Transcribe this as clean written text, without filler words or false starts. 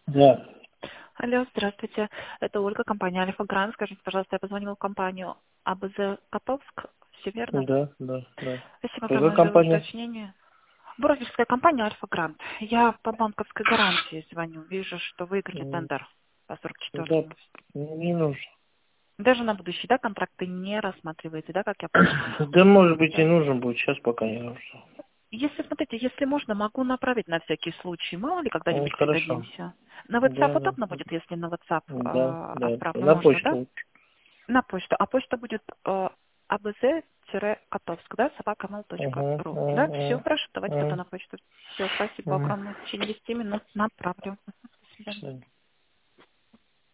Да, Алло, здравствуйте. Это Ольга, компания Альфа Гранд. Скажите, пожалуйста, я позвонила в компанию АБЗ Котовск. Все верно? да. Спасибо Какая огромное за компания? уточнение. Брокерская компания Альфа Гранд. Я по банковской гарантии звоню. Вижу, что выиграли М, тендер по Да, 44-му. не нужно. Даже на будущее, да, контракты не рассматриваете, да, как я поняла? Да, может быть, и Да. нужен будет, сейчас пока не нужно. Если, смотрите, если можно, могу направить на всякий случай. Мало ли, когда-нибудь Хорошо. пригодимся. На WhatsApp Да, удобно будет, если на WhatsApp да. отправлю? На Можно, да? почту. На почту. А почта будет abz-котовск, да, собакамол.ру. Да, все Угу. хорошо, давайте тогда на почту. Все, спасибо огромное. В течение 10 минут направлю. До свидания.